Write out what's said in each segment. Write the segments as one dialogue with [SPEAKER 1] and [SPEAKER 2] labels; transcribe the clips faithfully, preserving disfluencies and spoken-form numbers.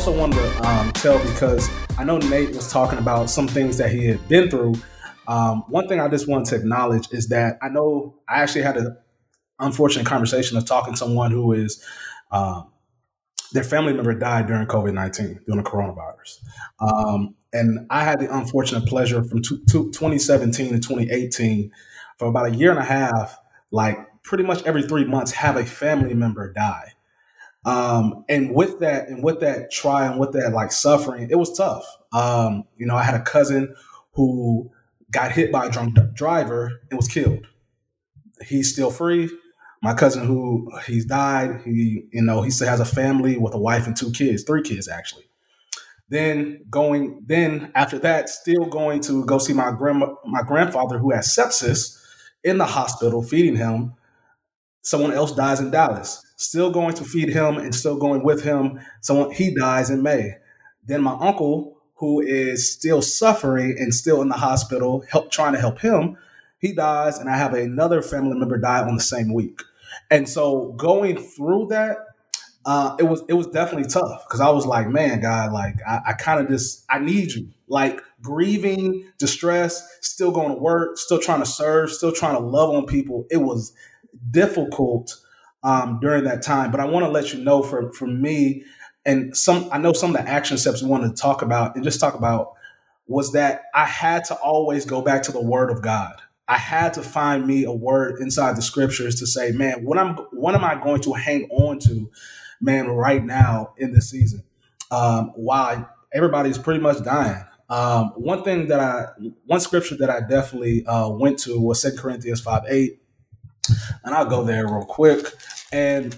[SPEAKER 1] also wanted to um, tell, because I know Nate was talking about some things that he had been through. Um, one thing I just wanted to acknowledge is that I know I actually had an unfortunate conversation of talking to someone who is um, their family member died during COVID nineteen, during the coronavirus. Um, and I had the unfortunate pleasure from two, two, twenty seventeen to twenty eighteen, for about a year and a half, like pretty much every three months, have a family member die. Um, and with that, and with that trial, and with that like suffering, it was tough. Um, you know, I had a cousin who got hit by a drunk driver and was killed. He's still free. My cousin who he's died, he, you know, he still has a family with a wife and two kids, three kids actually. Then going, then after that, still going to go see my grandma, my grandfather who has sepsis in the hospital, feeding him. Someone else dies in Dallas. Still going to feed him and still going with him. Someone he dies in May. Then my uncle, who is still suffering and still in the hospital, help trying to help him, he dies, and I have another family member die on the same week. And so going through that, uh, it was it was definitely tough, because I was like, man, God, like I, I kind of just I need you. Like grieving, distress, still going to work, still trying to serve, still trying to love on people. It was difficult um, during that time. But I want to let you know, for for me, and some I know some of the action steps we wanted to talk about and just talk about was that I had to always go back to the Word of God. I had to find me a word inside the scriptures to say, man, what I'm what am I going to hang on to, man, right now in this season? Um, while everybody's pretty much dying. Um, one thing that I, one scripture that I definitely uh, went to was Second Corinthians five eight. And I'll go there real quick. And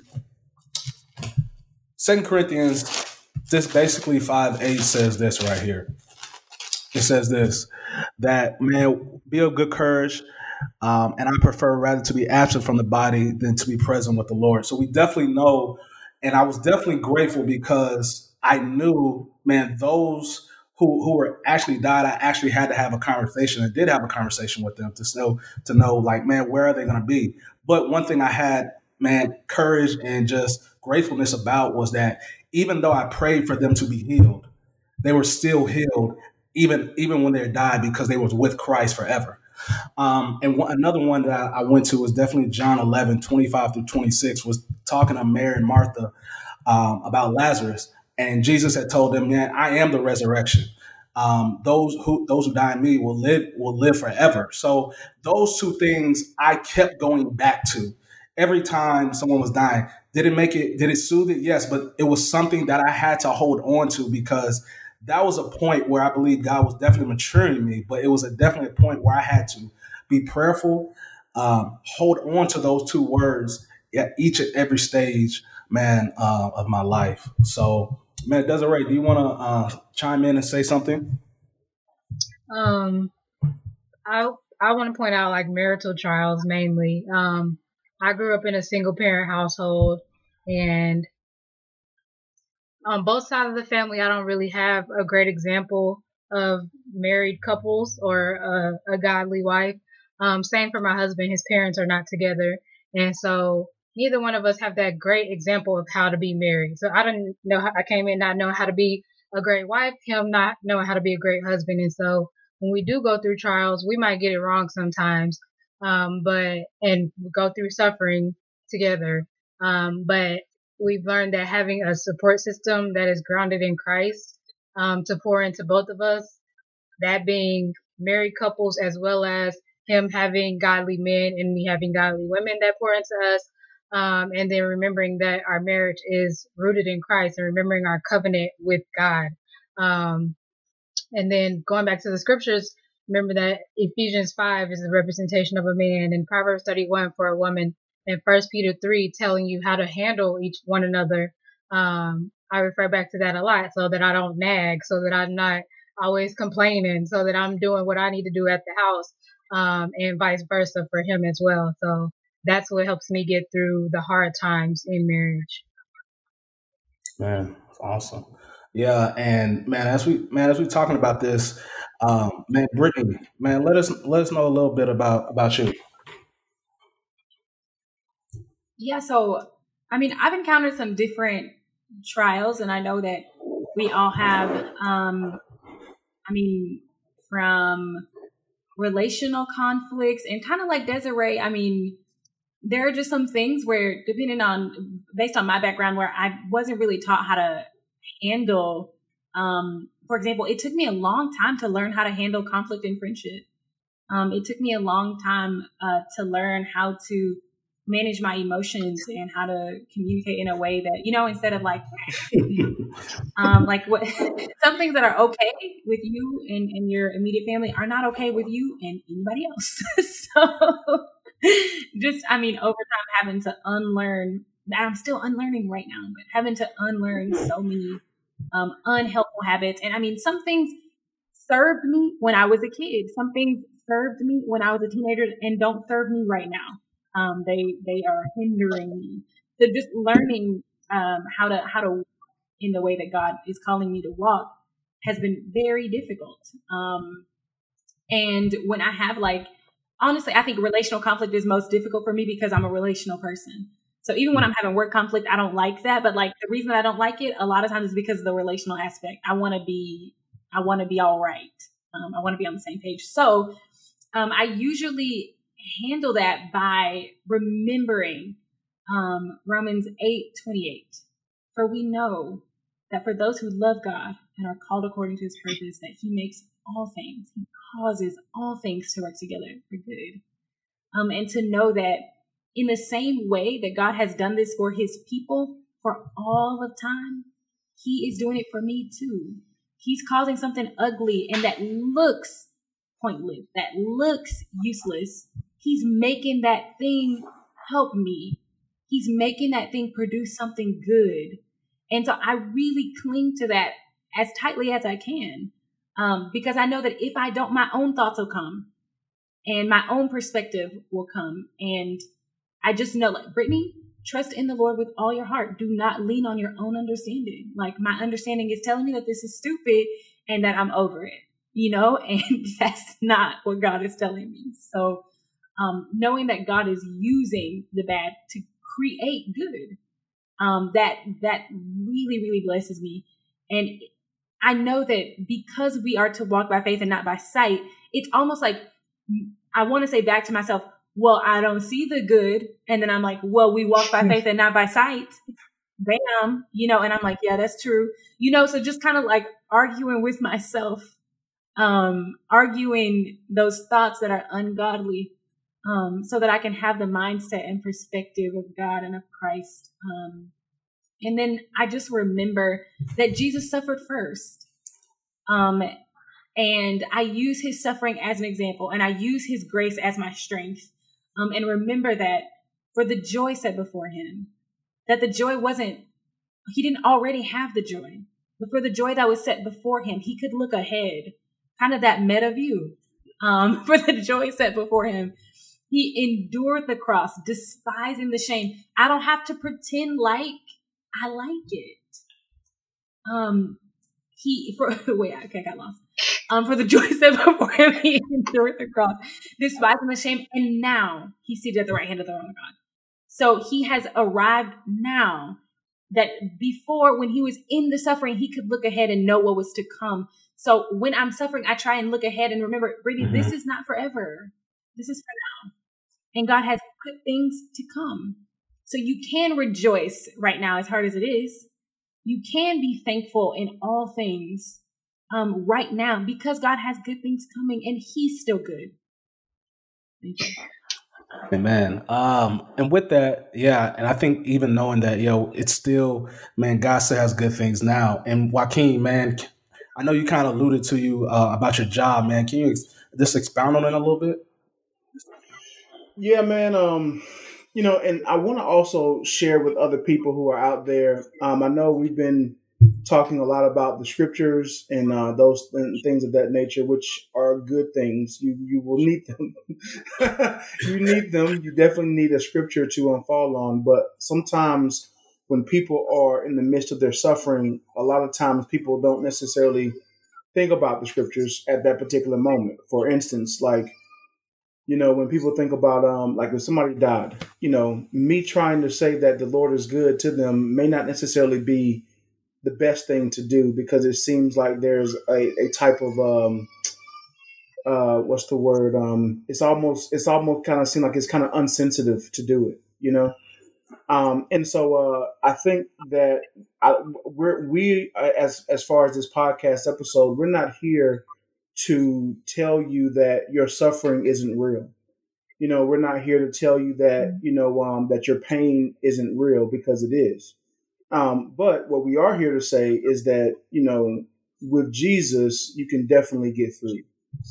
[SPEAKER 1] Second Corinthians, this basically five eight says this right here. It says this, that, man, be of good courage. Um, and I prefer rather to be absent from the body than to be present with the Lord. So we definitely know. And I was definitely grateful, because I knew, man, those who, who were actually died, I actually had to have a conversation. I did have a conversation with them to know, to know like, man, where are they going to be? But one thing I had, man, courage and just gratefulness about was that even though I prayed for them to be healed, they were still healed, even, even when they died, because they was with Christ forever. Um, and one, another one that I, I went to was definitely John eleven, twenty-five through twenty-six, was talking to Mary and Martha um, about Lazarus. And Jesus had told them, man, I am the resurrection. Um, those who those who die in me will live will live forever. So those two things I kept going back to every time someone was dying. Did it make it? Did it soothe it? Yes, but it was something that I had to hold on to, because that was a point where I believe God was definitely maturing me. But it was a definite point where I had to be prayerful, um, hold on to those two words at each and every stage, man, uh, of my life. So, man, Desiree, do you want to uh, chime in and say something?
[SPEAKER 2] Um, I I want to point out like marital trials mainly. Um, I grew up in a single parent household, and on both sides of the family, I don't really have a great example of married couples or a, a godly wife. Um, same for my husband. His parents are not together. And so neither one of us have that great example of how to be married. So I didn't know how I came in not knowing how to be a great wife, him not knowing how to be a great husband. And so when we do go through trials, we might get it wrong sometimes. Um, but, and go through suffering together. Um, but we've learned that having a support system that is grounded in Christ, um, to pour into both of us, that being married couples, as well as him having godly men and me having godly women that pour into us. Um, and then remembering that our marriage is rooted in Christ, and remembering our covenant with God. Um, and then going back to the scriptures, remember that Ephesians five is the representation of a man, and Proverbs thirty-one for a woman, and First Peter three telling you how to handle each one another. Um, I refer back to that a lot, so that I don't nag, so that I'm not always complaining, so that I'm doing what I need to do at the house, um, and vice versa for him as well. So that's what helps me get through the hard times in marriage.
[SPEAKER 1] Man, awesome. Yeah, and man, as we man, as we talking about this, um, man, Brittany, man, let us let us know a little bit about about you.
[SPEAKER 3] Yeah, so I mean, I've encountered some different trials, and I know that We all have, um, I mean, from relational conflicts and kind of like Desiree, I mean, there are just some things where, depending on, based on my background, where I wasn't really taught how to handle, um, for example, it took me a long time to learn how to handle conflict in friendship. Um, it took me a long time uh, to learn how to manage my emotions and how to communicate in a way that, you know, instead of like, um, like what, some things that are okay with you and, and your immediate family are not okay with you and anybody else. So just, I mean, over time having to unlearn, I'm still unlearning right now, but having to unlearn so many um, unhelpful habits. And I mean, some things served me when I was a kid. Some things served me when I was a teenager and don't serve me right now. Um, they they are hindering me. So just learning um, how to how to walk in the way that God is calling me to walk has been very difficult. Um, and when I have like, honestly, I think relational conflict is most difficult for me because I'm a relational person. So even when I'm having work conflict, I don't like that. But like the reason that I don't like it a lot of times is because of the relational aspect. I want to be I want to be all right. Um, I want to be on the same page. So um, I usually handle that by remembering um, Romans eight twenty-eight. For we know that for those who love God and are called according to his purpose, that he makes all things, he causes all things to work together for good. Um, and to know that in the same way that God has done this for his people for all of time, he is doing it for me too. He's causing something ugly and that looks pointless, that looks useless. He's making that thing help me. He's making that thing produce something good. And so I really cling to that as tightly as I can, um, because I know that if I don't, my own thoughts will come and my own perspective will come. And I just know, like, Brittany, trust in the Lord with all your heart. Do not lean on your own understanding. Like, my understanding is telling me that this is stupid and that I'm over it, you know, and that's not what God is telling me. So um, knowing that God is using the bad to create good, um, that that really, really blesses me. And I know that because we are to walk by faith and not by sight, it's almost like I want to say back to myself, well, I don't see the good. And then I'm like, well, we walk by faith and not by sight. Bam. You know, and I'm like, yeah, that's true. You know, so just kind of like arguing with myself, um, arguing those thoughts that are ungodly, um, so that I can have the mindset and perspective of God and of Christ. Um, and then I just remember that Jesus suffered first. Um, and I use his suffering as an example, and I use his grace as my strength. Um, and remember that for the joy set before him, that the joy wasn't, he didn't already have the joy, but for the joy that was set before him, he could look ahead, kind of that meta view, um, for the joy set before him. He endured the cross, despising the shame. I don't have to pretend like I like it. Um, he, for, wait, okay, I got lost. Um, for the joy set before him, he endured the cross, despising the shame, and now he's seated at the right hand of the throne of God. So he has arrived now, that before, when he was in the suffering, he could look ahead and know what was to come. So when I'm suffering, I try and look ahead and remember, Brittany, mm-hmm. this is not forever. This is for now. And God has good things to come. So you can rejoice right now, as hard as it is. You can be thankful in all things um, right now, because God has good things coming and he's still good. Thank you.
[SPEAKER 1] Amen. Um, and with that, yeah, and I think even knowing that, yo, it's still, man, God still has good things now. And Joaquin, man, I know you kind of alluded to you uh, about your job, man. Can you ex- just expound on it a little bit?
[SPEAKER 4] Yeah, man. Um, you know, and I want to also share with other people who are out there. Um, I know we've been talking a lot about the scriptures and uh, those th- things of that nature, which are good things. You you will need them. You need them. You definitely need a scripture to um, fall on. But sometimes when people are in the midst of their suffering, a lot of times people don't necessarily think about the scriptures at that particular moment. For instance, like, you know, when people think about, um, like if somebody died, you know, me trying to say that the Lord is good to them may not necessarily be the best thing to do, because it seems like there's a, a type of um, uh, what's the word? Um, it's almost it's almost kind of seems like it's kind of unsensitive to do it, you know. Um, and so uh, I think that I, we're we uh, as as far as this podcast episode, we're not here to tell you that your suffering isn't real. You know, we're not here to tell you that, you know, um, that your pain isn't real, because it is. Um, but what we are here to say is that, you know, with Jesus, you can definitely get through.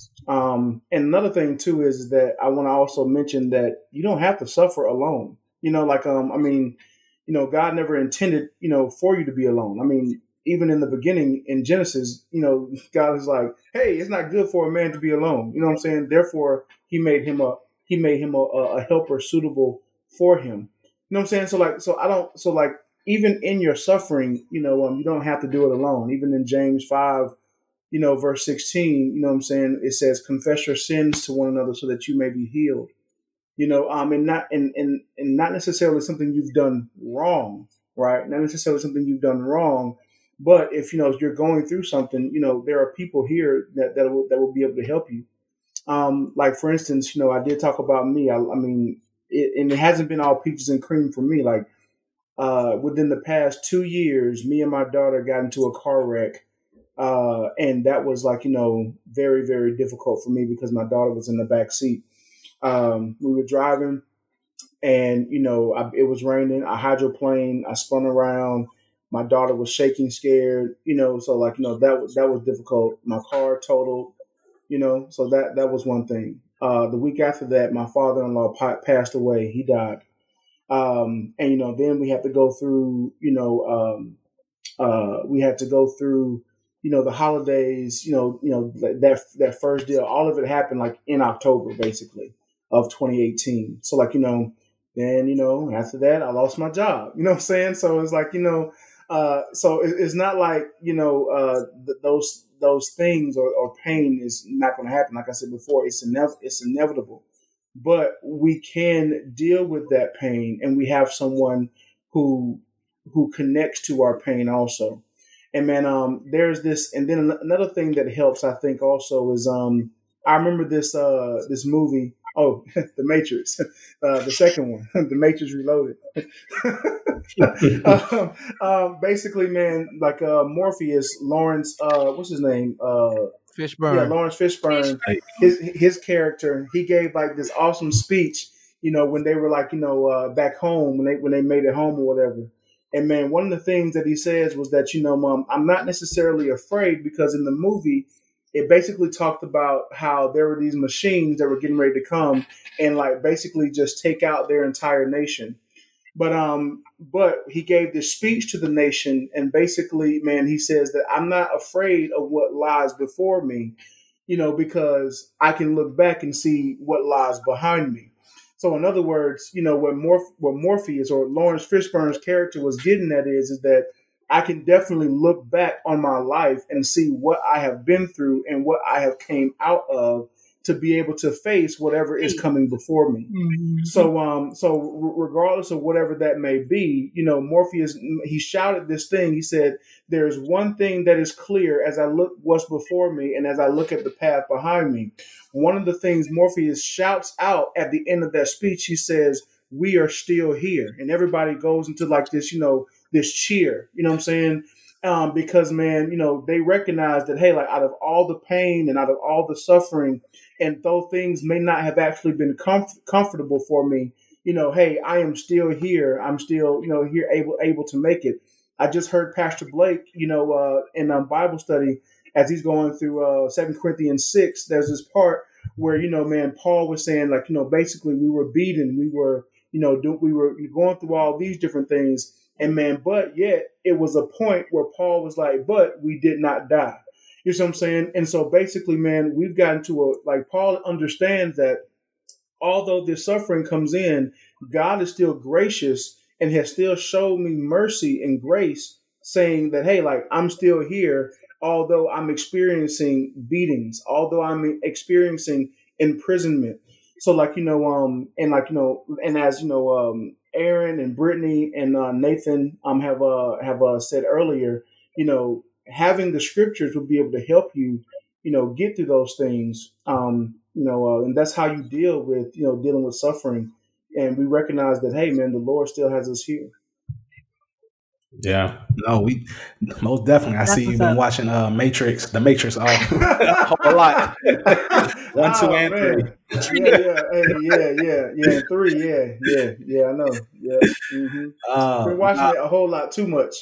[SPEAKER 4] Um, and another thing, too, is that I want to also mention that you don't have to suffer alone. You know, like, um, I mean, you know, God never intended, you know, for you to be alone. I mean, even in the beginning in Genesis, you know, God is like, hey, it's not good for a man to be alone. You know what I'm saying? Therefore, he made him a he made him a, a helper suitable for him. You know what I'm saying? So like, so I don't, so like, even in your suffering, you know, um, you don't have to do it alone. Even in James five, you know, verse sixteen, you know what I'm saying? It says, confess your sins to one another so that you may be healed. You know, um, and not and, and and not necessarily something you've done wrong, right? Not necessarily something you've done wrong, but if you know if you're going through something, you know, there are people here that that will that will be able to help you. Um, like for instance, you know, I did talk about me. I, I mean, it, and it hasn't been all peaches and cream for me. Like uh, within the past two years, me and my daughter got into a car wreck, uh, and that was like you know very very difficult for me because my daughter was in the back seat. Um, we were driving and, you know, I, it was raining. I hydroplaned. I spun around. My daughter was shaking, scared, you know, so like, you know, that was, that was difficult. My car totaled, you know, so that, that was one thing. Uh, the week after that, my father-in-law pa- passed away. He died. Um, and, you know, then we had to go through, you know, um, uh, we had to go through, you know, the holidays, you know, you know, that, that first deal, all of it happened like in October, basically, of twenty eighteen. So like, you know, then, you know, after that, I lost my job, you know what I'm saying? So it's like, you know, uh, so it, it's not like, you know, uh, th- those, those things or, or pain is not going to happen. Like I said before, it's inev- it's inevitable, but we can deal with that pain, and we have someone who, who connects to our pain also. And man, um, there's this, and then another thing that helps, I think, also is, um, I remember this, uh, this movie. Oh, The Matrix, uh, the second one, The Matrix Reloaded. um, um, basically, man, like uh, Morpheus, Lawrence, uh, what's his name? Uh,
[SPEAKER 5] Fishburne.
[SPEAKER 4] Yeah, Lawrence Fishburne. His his character, he gave like this awesome speech. You know, when they were like, you know, uh, back home, when they when they made it home or whatever. And man, one of the things that he says was that, you know, Mom, I'm not necessarily afraid, because in the movie, it basically talked about how there were these machines that were getting ready to come and like basically just take out their entire nation. But um, but he gave this speech to the nation, and basically, man, he says that I'm not afraid of what lies before me, you know, because I can look back and see what lies behind me. So in other words, you know, what Morph- what Morpheus or Lawrence Fishburne's character was getting at is, is that I can definitely look back on my life and see what I have been through and what I have came out of to be able to face whatever is coming before me. Mm-hmm. So, um, so regardless of whatever that may be, you know, Morpheus, he shouted this thing. He said, "There's one thing that is clear as I look what's before me and as I look at the path behind me." One of the things Morpheus shouts out at the end of that speech, he says, "We are still here," and everybody goes into like this, you know, this cheer. You know what I'm saying? Um, because, man, you know, they recognize that, hey, like out of all the pain and out of all the suffering, and though things may not have actually been comf- comfortable for me, you know, hey, I am still here. I'm still, you know, here able able to make it. I just heard Pastor Blake, you know, uh, in um, Bible study as he's going through uh, Second Corinthians six. There's this part where, you know, man, Paul was saying, like, you know, basically we were beaten, we were, you know, do, we were going through all these different things. And man, but yet it was a point where Paul was like, but we did not die. You know what I'm saying? And so basically, man, we've gotten to a, like Paul understands that although this suffering comes in, God is still gracious and has still shown me mercy and grace, saying that, hey, like I'm still here, although I'm experiencing beatings, although I'm experiencing imprisonment. So like, you know, um, and like, you know, and as, you know, um, Aaron and Brittany and uh, Nathan um, have uh, have uh, said earlier, you know, having the scriptures will be able to help you, you know, get through those things. Um, you know, uh, and that's how you deal with, you know, dealing with suffering. And we recognize that, hey, man, the Lord still has us here.
[SPEAKER 1] Yeah, no, we most definitely. I
[SPEAKER 3] That's
[SPEAKER 1] see you've
[SPEAKER 3] what's
[SPEAKER 1] been
[SPEAKER 3] up.
[SPEAKER 1] watching uh Matrix, the Matrix all a whole lot. One, two,
[SPEAKER 4] Oh
[SPEAKER 1] and three.
[SPEAKER 4] man, yeah, yeah, hey, yeah, yeah, yeah, and three, yeah, yeah, yeah. I know. Yeah, hmm
[SPEAKER 1] Uh,
[SPEAKER 4] been watching
[SPEAKER 1] nah,
[SPEAKER 4] it a whole lot too much.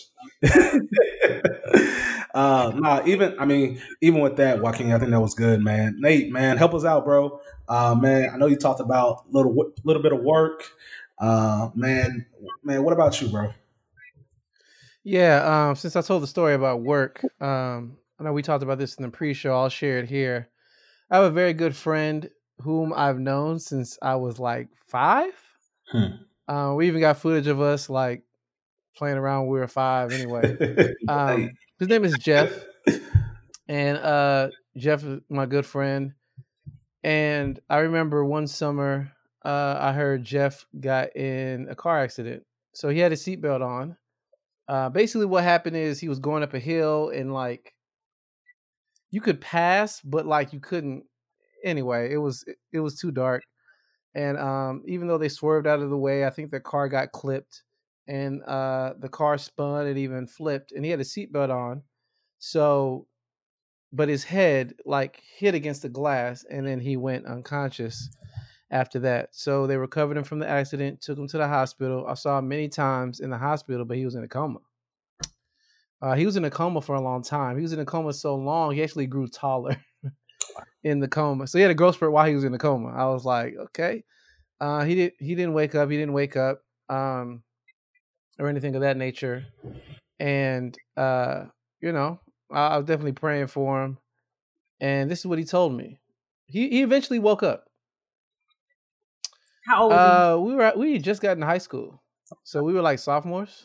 [SPEAKER 1] uh, nah, even I mean, even with that, Joaquin, I think that was good, man. Nate, man, help us out, bro. Uh, man, I know you talked about little wo- little bit of work. Uh, man, man, what about you, bro?
[SPEAKER 5] Yeah, um, since I told the story about work, um, I know we talked about this in the pre-show. I'll share it here. I have a very good friend whom I've known since I was like five.
[SPEAKER 1] Hmm.
[SPEAKER 5] Uh, we even got footage of us like playing around when we were five. Anyway,
[SPEAKER 1] Hey.
[SPEAKER 5] um, his name is Jeff, and uh, Jeff is my good friend. And I remember one summer, uh, I heard Jeff got in a car accident. So he had his seatbelt on. Uh, basically, what happened is he was going up a hill and like you could pass, but like you couldn't. Anyway, it was it, it was too dark, and um, even though they swerved out of the way, I think their car got clipped, and uh, the car spun and even flipped, and he had a seatbelt on, so but his head like hit against the glass, and then he went unconscious after that. So they recovered him from the accident, took him to the hospital. I saw him many times in the hospital, but he was in a coma. Uh, he was in a coma for a long time. He was in a coma so long, he actually grew taller in the coma. So he had a growth spurt while he was in the coma. I was like, okay. Uh, he did. He didn't wake up. He didn't wake up, um, or anything of that nature. And uh, you know, I, I was definitely praying for him. And this is what he told me. He he eventually woke up.
[SPEAKER 3] How old was
[SPEAKER 5] Uh, we were we had just got in high school, so we were like sophomores.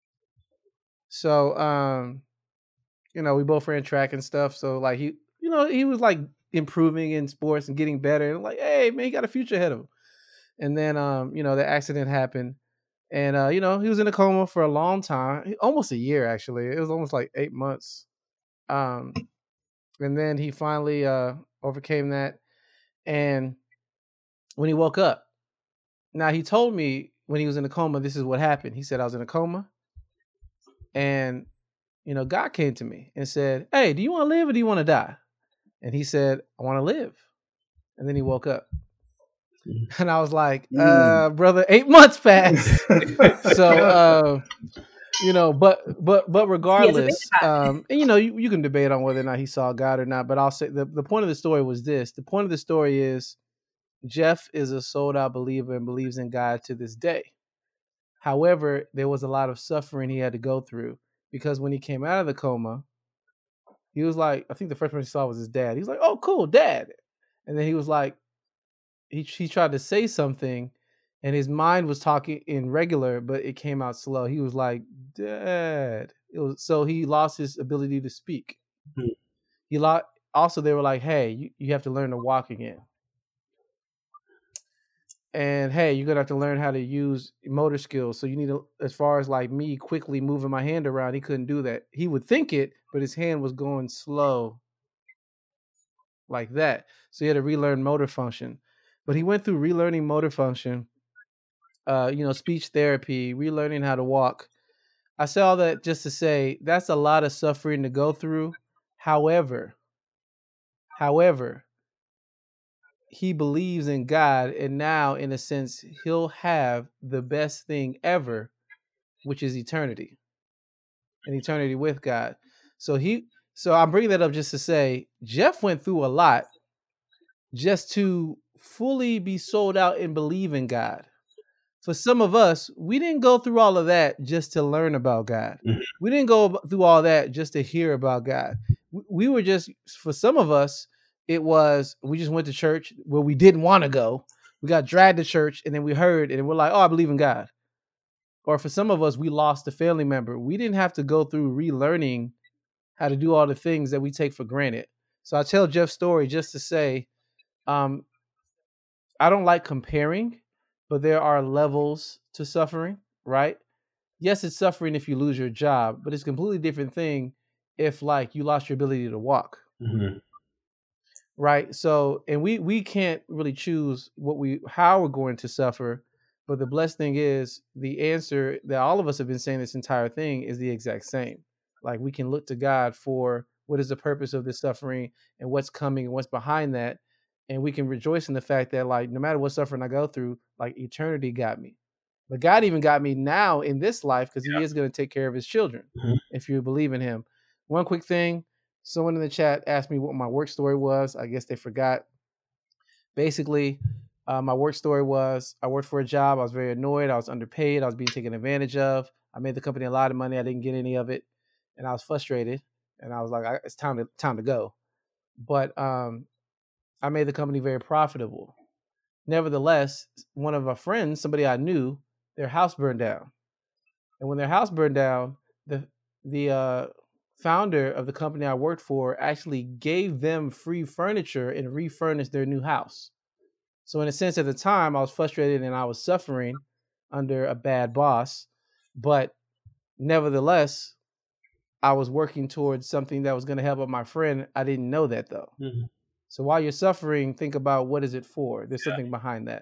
[SPEAKER 5] So um, you know, we both ran track and stuff. So like he, you know, he was like improving in sports and getting better. And like, hey man, he got a future ahead of him. And then um, you know, the accident happened, and uh, you know, he was in a coma for a long time, almost a year actually. It was almost like eight months. Um, and then he finally uh overcame that, and when he woke up, now he told me when he was in a coma, this is what happened. He said, I was in a coma, and you know, God came to me and said, hey, do you want to live or do you want to die? And he said, I want to live. And then he woke up. And I was like, uh, brother, eight months passed. so, uh, you know, but, but, but regardless, um, and you know, you, you can debate on whether or not he saw God or not, but I'll say the, the point of the story was this. The point of the story is Jeff is a sold out believer and believes in God to this day. However, there was a lot of suffering he had to go through because when he came out of the coma, he was like, I think the first person he saw was his dad. He was like, oh, cool, dad. And then he was like, he he tried to say something and his mind was talking in regular, but it came out slow. He was like, dad. It was so he lost his ability to speak. Mm-hmm. He lost also they were like, hey, you, you have to learn to walk again. And hey, you're gonna have to learn how to use motor skills. So you need to, as far as like me quickly moving my hand around, he couldn't do that. He would think it, but his hand was going slow like that. So he had to relearn motor function. But he went through relearning motor function, uh, you know, speech therapy, relearning how to walk. I say all that just to say that's a lot of suffering to go through. However, however, he believes in God, and now, in a sense, he'll have the best thing ever, which is eternity, and eternity with God. So he, so I'm bringing that up just to say Jeff went through a lot just to fully be sold out and believe in God. For some of us, we didn't go through all of that just to learn about God. Mm-hmm. We didn't go through all that just to hear about God. We were just, for some of us, it was, we just went to church where we didn't want to go. We got dragged to church and then we heard and we're like, oh, I believe in God. Or for some of us, we lost a family member. We didn't have to go through relearning how to do all the things that we take for granted. So I tell Jeff's story just to say, um, I don't like comparing, but there are levels to suffering, right? yes, it's suffering if you lose your job, but it's a completely different thing if like you lost your ability to walk.
[SPEAKER 1] Mm-hmm.
[SPEAKER 5] Right. So, and we we can't really choose what we how we're going to suffer, but the blessed thing is the answer that all of us have been saying this entire thing is the exact same. Like we can look to God for what is the purpose of this suffering and what's coming and what's behind that, and we can rejoice in the fact that like no matter what suffering I go through, like eternity got me. But God even got me now in this life because He is going to take care of His children
[SPEAKER 1] Mm-hmm.
[SPEAKER 5] if you believe in Him. One quick thing. Someone in the chat asked me what my work story was. I guess they forgot. Basically, uh, my work story was I worked for a job. I was very annoyed. I was underpaid. I was being taken advantage of. I made the company a lot of money. I didn't get any of it. And I was frustrated. And I was like, I, it's time to time to go. But um, I made the company very profitable. Nevertheless, one of my friends, somebody I knew, their house burned down. And when their house burned down, the the uh, founder of the company I worked for actually gave them free furniture and refurnished their new house. So in a sense, at the time, I was frustrated and I was suffering under a bad boss. But nevertheless, I was working towards something that was going to help out my friend. I didn't know that, though.
[SPEAKER 1] Mm-hmm.
[SPEAKER 5] So while you're suffering, think about what is it for? There's yeah. something behind that.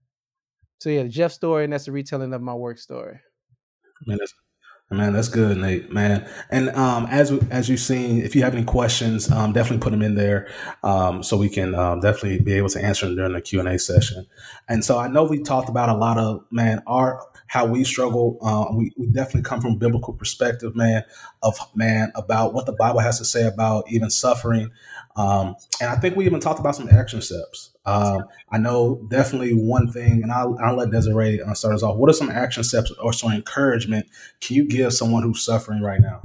[SPEAKER 5] So yeah, the Jeff story, and that's the retelling of my work story.
[SPEAKER 1] Man, that's, man, that's good, Nate, man. And um, as as you've seen, if you have any questions, um, definitely put them in there um, so we can um, definitely be able to answer them during the Q and A session. And so I know we talked about a lot of, man, our how we struggle. Uh, we, we definitely come from a biblical perspective, man, of, man, about what the Bible has to say about even suffering. Um, and I think we even talked about some action steps. Um, I know definitely one thing, and I'll, I'll let Desiree uh, start us off. What are some action steps or some encouragement can you give someone who's suffering right now?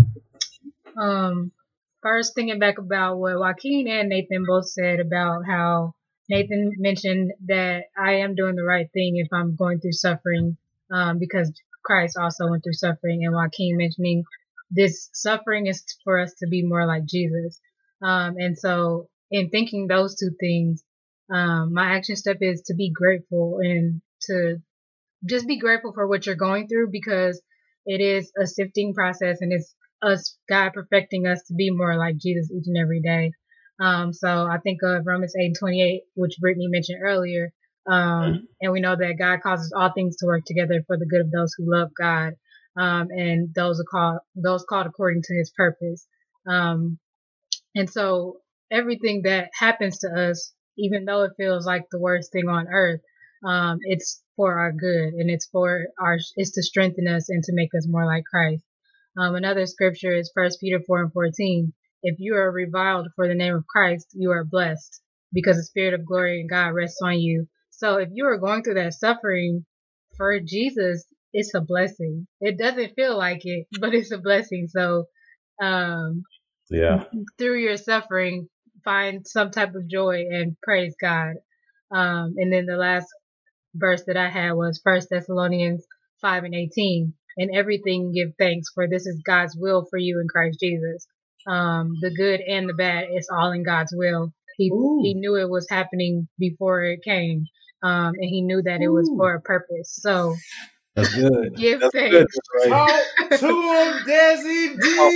[SPEAKER 2] Um, first, thinking back about what Joaquin and Nathan both said about how Nathan mentioned that I am doing the right thing if I'm going through suffering, um, because Christ also went through suffering, and Joaquin mentioning this suffering is for us to be more like Jesus. Um, and so in thinking those two things, um, my action step is to be grateful and to just be grateful for what you're going through, because it is a sifting process and it's us, God perfecting us to be more like Jesus each and every day. Um, so I think of Romans eight twenty-eight, which Brittany mentioned earlier. Um, and we know that God causes all things to work together for the good of those who love God. Um, and those are called, those called according to His purpose. Um, and so everything that happens to us, even though it feels like the worst thing on earth, um, it's for our good, and it's for our, it's to strengthen us and to make us more like Christ. Um, another scripture is First Peter four and fourteen. If you are reviled for the name of Christ, you are blessed, because the Spirit of glory and God rests on you. So if you are going through that suffering for Jesus, it's a blessing. It doesn't feel like it, but it's a blessing. So, um,
[SPEAKER 1] yeah,
[SPEAKER 2] through your suffering, find some type of joy and praise God. Um, and then the last verse that I had was First Thessalonians five and eighteen. In everything give thanks, for this is God's will for you in Christ Jesus. Um, the good and the bad, it's all in God's will. He Ooh. He knew it was happening before it came, um, and He knew that it was for a purpose. So
[SPEAKER 1] that's good.
[SPEAKER 2] Give
[SPEAKER 1] that's
[SPEAKER 2] thanks.
[SPEAKER 1] Good. That's right.
[SPEAKER 4] Talk to him, Desi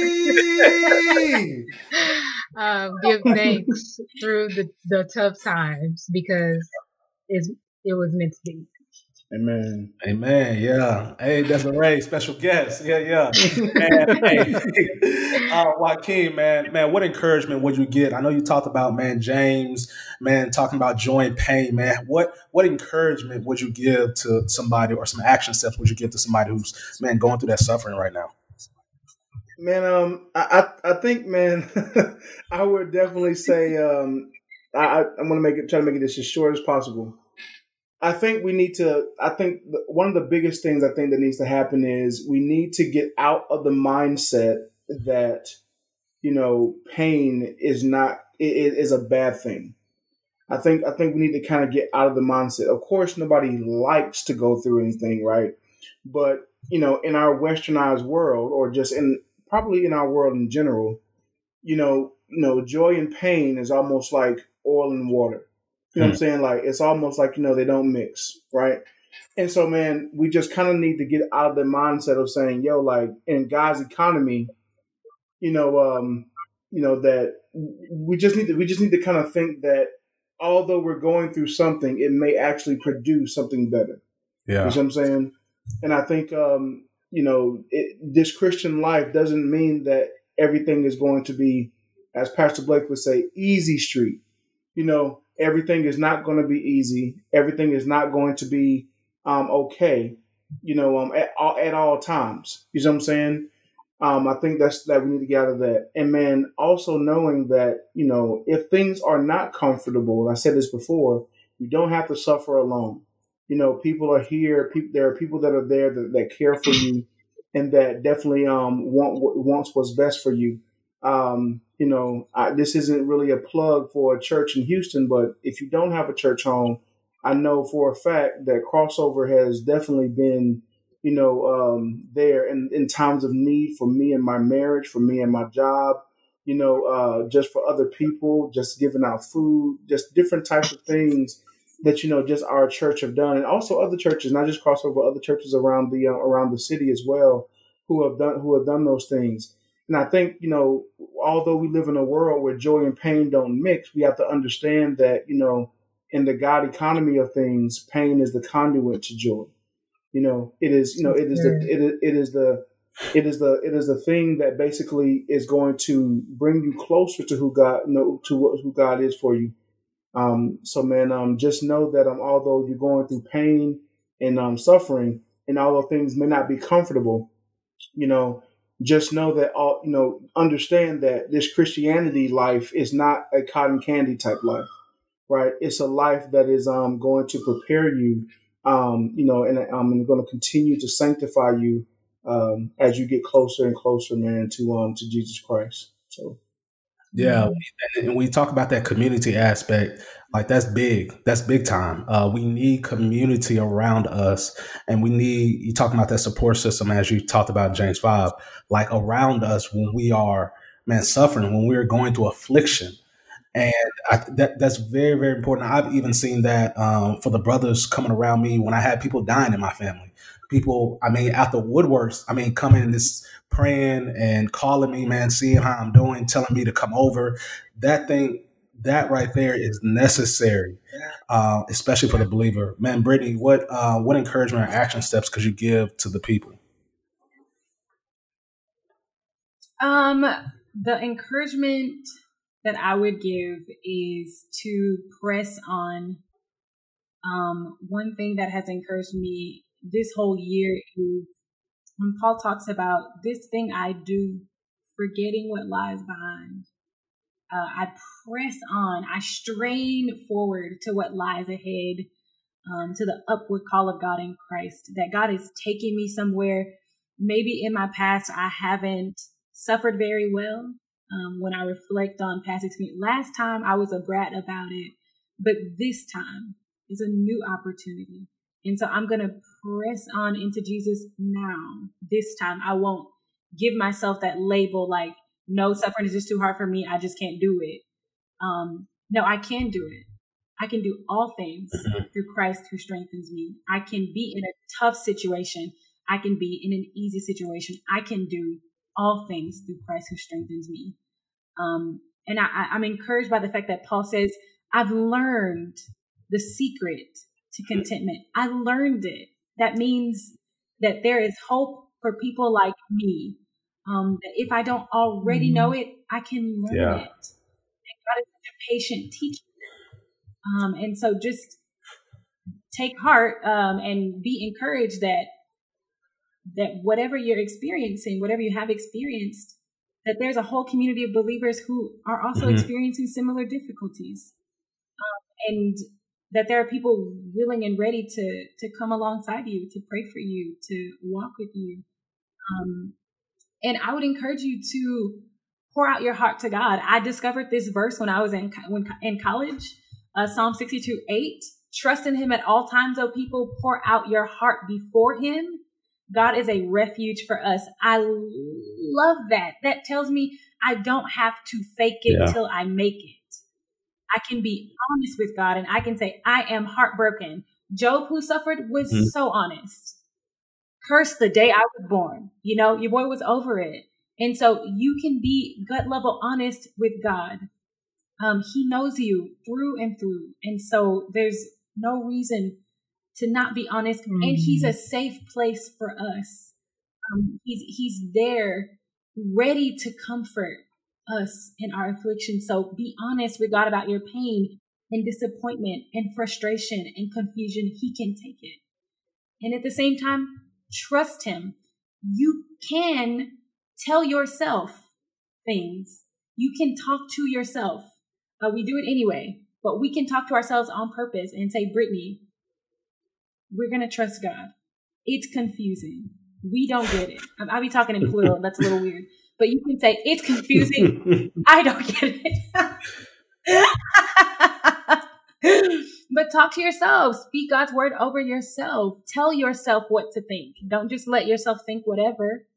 [SPEAKER 4] D.
[SPEAKER 2] um, give thanks through the, the tough times, because it's, it was meant to be.
[SPEAKER 4] Amen.
[SPEAKER 1] Amen. Yeah. Hey, Desiree, special guest. Yeah, yeah. Man, hey, uh, Joaquin, man, man, what encouragement would you get? I know you talked about, man, James, man, talking about joy and pain, man. What what encouragement would you give to somebody, or some action steps would you give to somebody who's, man, going through that suffering right now?
[SPEAKER 4] Man, um, I I, I think, man, I would definitely say, um, I I'm gonna make it try to make it this as short as possible. I think we need to, I think one of the biggest things I think that needs to happen is we need to get out of the mindset that, you know, pain is not, it is a bad thing. I think, I think we need to kind of get out of the mindset. Of course, nobody likes to go through anything, right? But, you know, in our westernized world, or just in, probably in our world in general, you know, you know, joy and pain is almost like oil and water. You know what I'm saying? Like, it's almost like, you know, they don't mix, right? And so, man, we just kind of need to get out of the mindset of saying, yo, like in God's economy, you know, um, you know, that we just need to, we just need to kind of think that although we're going through something, it may actually produce something better.
[SPEAKER 1] Yeah.
[SPEAKER 4] You know what I'm saying? And I think, um, you know, it, this Christian life doesn't mean that everything is going to be, as Pastor Blake would say, easy street. You know, everything is not going to be easy. Everything is not going to be um, okay, you know, um, at, at all times. You know what I'm saying? Um, I think that's that we need to get out of that. And man, also knowing that, you know, if things are not comfortable, I said this before, you don't have to suffer alone. You know, people are here. People, there are people that are there that, that care for you and that definitely um, want wants what's best for you. Um, you know, I, this isn't really a plug for a church in Houston, but if you don't have a church home, I know for a fact that Crossover has definitely been, you know, um, there in, in times of need for me and my marriage, for me and my job, you know, uh, just for other people, just giving out food, just different types of things that, you know, just our church have done. And also other churches, not just Crossover, other churches around the uh, around the city as well, who have done who have done those things. And I think, you know, although we live in a world where joy and pain don't mix, we have to understand that, you know, in the God economy of things, pain is the conduit to joy. You know, it is, you know, it is the, it is, it is the, it is the, it is the thing that basically is going to bring you closer to who God, you know, to what, who God is for you. Um, so man, um, just know that, um, although you're going through pain and, um, suffering, and although things may not be comfortable, you know, just know that all, you know, understand that this Christianity life is not a cotton candy type life, right? It's a life that is, um, going to prepare you, um, you know, and I'm um, going to continue to sanctify you, um, as you get closer and closer, man, to, um, to Jesus Christ. So.
[SPEAKER 1] Yeah, and when we talk about that community aspect, like that's big. That's big time. Uh, we need community around us, and we need, you talking about that support system as you talked about James five, like around us when we are, man, suffering, when we're going through affliction. And I, that that's very, very important. I've even seen that um, for the brothers coming around me when I had people dying in my family. People, I mean, out the woodworks, I mean, coming this praying and calling me, man, seeing how I'm doing, telling me to come over. That thing, that right there is necessary, uh, especially for the believer. Man, Brittany, what uh, what encouragement or action steps could you give to the people?
[SPEAKER 3] Um, the encouragement that I would give is to press on. Um, one thing that has encouraged me this whole year is when Paul talks about this thing I do, forgetting what lies behind. Uh, I press on. I strain forward to what lies ahead, um, to the upward call of God in Christ, that God is taking me somewhere. Maybe in my past, I haven't suffered very well. Um, when I reflect on past experience, last time I was a brat about it, but this time is a new opportunity. And so I'm going to press on into Jesus now. This time I won't give myself that label like, no, suffering is just too hard for me. I just can't do it. Um, no, I can do it. I can do all things through Christ who strengthens me. I can be in a tough situation. I can be in an easy situation. I can do all things through Christ who strengthens me. Um, and I, I'm encouraged by the fact that Paul says, I've learned the secret to contentment. I learned it. That means that there is hope for people like me. Um, that if I don't already know it, I can learn
[SPEAKER 1] Yeah.
[SPEAKER 3] it. And God is such a patient teacher. Um, and so just take heart um, and be encouraged that that whatever you're experiencing, whatever you have experienced, that there's a whole community of believers who are also
[SPEAKER 1] Mm-hmm.
[SPEAKER 3] experiencing similar difficulties. Um, and that there are people willing and ready to to come alongside you, to pray for you, to walk with you. Um, and I would encourage you to pour out your heart to God. I discovered this verse when I was in when, in college, uh, Psalm sixty-two eight. Trust in him at all times, O people, pour out your heart before him. God is a refuge for us. I love that. That tells me I don't have to fake it
[SPEAKER 1] Yeah.
[SPEAKER 3] till I make it. I can be honest with God and I can say, I am heartbroken. Job, who suffered, was
[SPEAKER 1] Mhm.
[SPEAKER 3] so honest. Cursed the day I was born. You know, your boy was over it. And so you can be gut level honest with God. Um, he knows you through and through. And so there's no reason to not be honest.
[SPEAKER 2] Mhm.
[SPEAKER 3] And he's a safe place for us. Um, he's, he's there ready to comfort us in our affliction. So be honest with God about your pain and disappointment and frustration and confusion. He can take it. And at the same time, trust him. You can tell yourself things. You can talk to yourself. Uh, we do it anyway, but we can talk to ourselves on purpose and say, Brittany, we're going to trust God. It's confusing. We don't get it. I- I'll be talking in plural. That's a little weird. But you can say, it's confusing. I don't get it. But talk to yourself. Speak God's word over yourself. Tell yourself what to think. Don't just let yourself think whatever.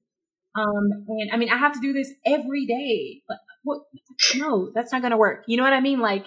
[SPEAKER 3] Um, and I mean, I have to do this every day. But what? No, that's not going to work. You know what I mean? Like,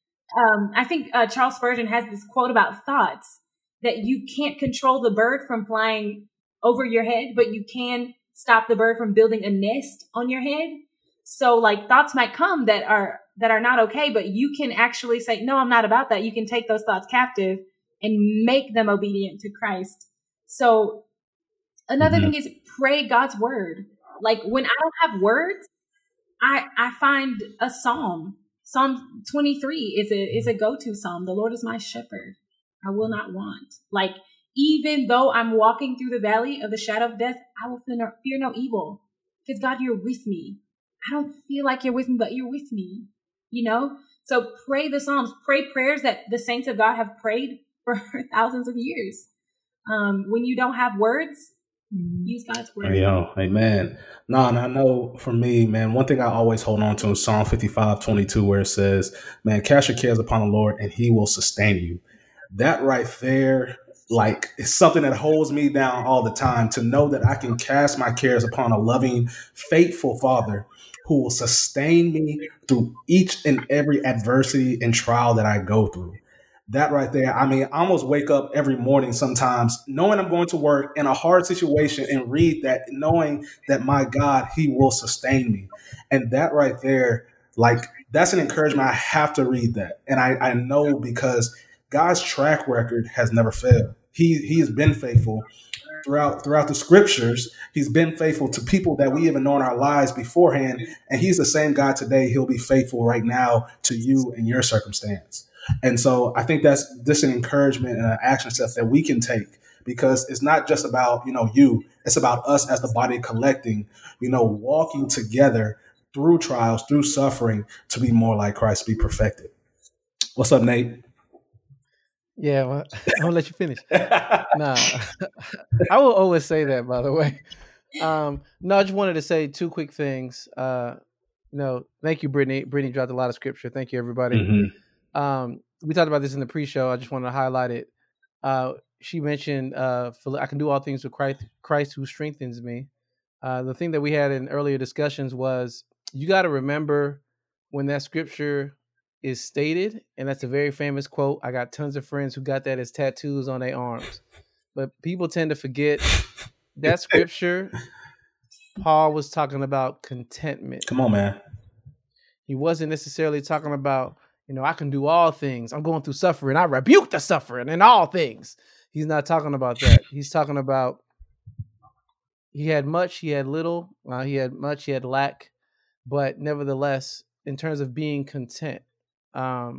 [SPEAKER 3] um, I think uh, Charles Spurgeon has this quote about thoughts, that you can't control the bird from flying over your head, but you can stop the bird from building a nest on your head. So like thoughts might come that are, that are not okay, but you can actually say, no, I'm not about that. You can take those thoughts captive and make them obedient to Christ. So another
[SPEAKER 1] Mhm.
[SPEAKER 3] thing is pray God's word. Like when I don't have words, I, I find a psalm. Psalm twenty-three is a, is a go-to psalm. The Lord is my shepherd. I will not want. Like, even though I'm walking through the valley of the shadow of death, I will fear no, fear no evil. Because God, you're with me. I don't feel like you're with me, but you're with me. You know? So pray the Psalms. Pray prayers that the saints of God have prayed for thousands of years. Um, when you don't have words, use God's word.
[SPEAKER 1] Yeah, amen. No, and I know for me, man, one thing I always hold on to is Psalm fifty-five twenty-two, where it says, man, cast your cares upon the Lord and he will sustain you. That right there, like, is something that holds me down all the time, to know that I can cast my cares upon a loving, faithful Father who will sustain me through each and every adversity and trial that I go through. That right there, I mean, I almost wake up every morning sometimes knowing I'm going to work in a hard situation and read that, knowing that my God, he will sustain me. And that right there, like, that's an encouragement. I have to read that. And I, I know, because God's track record has never failed. He, he has been faithful throughout throughout the scriptures. He's been faithful to people that we even know in our lives beforehand. And he's the same God today. He'll be faithful right now to you and your circumstance. And so I think that's just an encouragement and an action step that we can take, because it's not just about, you know, you, it's about us as the body collecting, you know, walking together through trials, through suffering, to be more like Christ, be perfected. What's up, Nate?
[SPEAKER 5] Yeah, well, I'm gonna let you finish. Nah, I will always say that, by the way. Um, no, I just wanted to say two quick things. Uh, no, thank you, Brittany. Brittany dropped a lot of scripture. Thank you, everybody.
[SPEAKER 1] Mhm.
[SPEAKER 5] Um, we talked about this in the pre-show. I just wanted to highlight it. Uh, she mentioned, uh, I can do all things with Christ, Christ who strengthens me. Uh, the thing that we had in earlier discussions was, you got to remember when that scripture is stated, and that's a very famous quote. I got tons of friends who got that as tattoos on their arms, but people tend to forget that scripture. Paul was talking about contentment.
[SPEAKER 1] Come on, man.
[SPEAKER 5] He wasn't necessarily talking about, you know, I can do all things. I'm going through suffering. I rebuke the suffering in all things. He's not talking about that. He's talking about, he had much, he had little, uh, he had much, he had lack, but nevertheless, in terms of being content, um,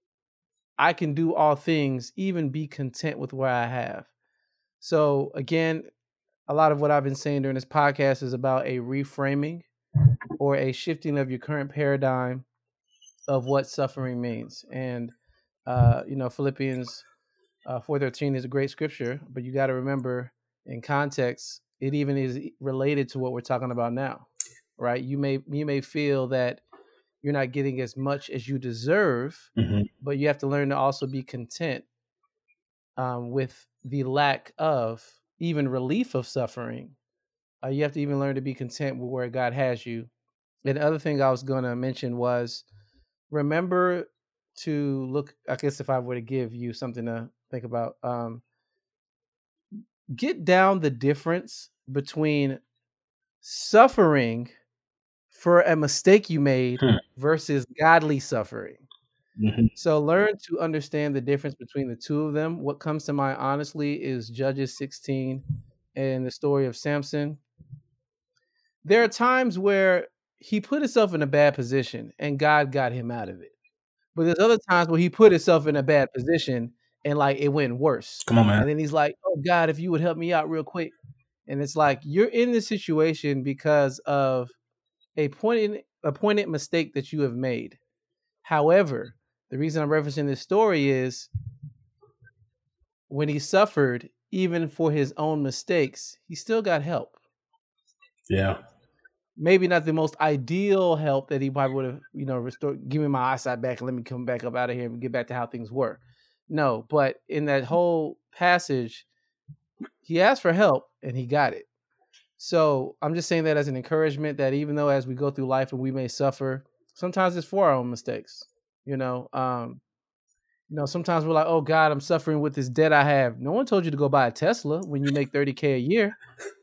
[SPEAKER 5] I can do all things, even be content with where I have. So again, a lot of what I've been saying during this podcast is about a reframing or a shifting of your current paradigm of what suffering means. And, uh, you know, Philippians uh, four thirteen is a great scripture, but you got to remember, in context, it even is related to what we're talking about now, right? You may, you may feel that you're not getting as much as you deserve,
[SPEAKER 1] Mhm.
[SPEAKER 5] but you have to learn to also be content um, with the lack of even relief of suffering. Uh, you have to even learn to be content with where God has you. And the other thing I was going to mention was, remember to look, I guess if I were to give you something to think about. Um, get down the difference between suffering for a mistake you made
[SPEAKER 1] Hmm.
[SPEAKER 5] versus godly suffering.
[SPEAKER 1] Mhm.
[SPEAKER 5] So learn to understand the difference between the two of them. What comes to mind, honestly, is Judges sixteen and the story of Samson. There are times where he put himself in a bad position and God got him out of it. But there's other times where he put himself in a bad position and like it went worse.
[SPEAKER 1] Come on, man.
[SPEAKER 5] And then he's like, oh God, if you would help me out real quick. And it's like you're in this situation because of a pointed a pointed mistake that you have made. However, the reason I'm referencing this story is when he suffered, even for his own mistakes, he still got help.
[SPEAKER 1] Yeah.
[SPEAKER 5] Maybe not the most ideal help that he probably would have, you know, restored, give me my eyesight back and let me come back up out of here and get back to how things were. No, but in that whole passage, he asked for help and he got it. So I'm just saying that as an encouragement that even though as we go through life and we may suffer, sometimes it's for our own mistakes. You know, um, you know, sometimes we're like, oh God, I'm suffering with this debt I have. No one told you to go buy a Tesla when you make thirty K a year.